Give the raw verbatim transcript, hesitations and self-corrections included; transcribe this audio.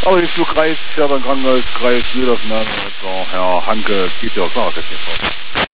Aber jetzt Kreis, Fährberg Krankenhaus, Kreis Niedersachsen, Herr Hanke, geht ja klar, das jetzt.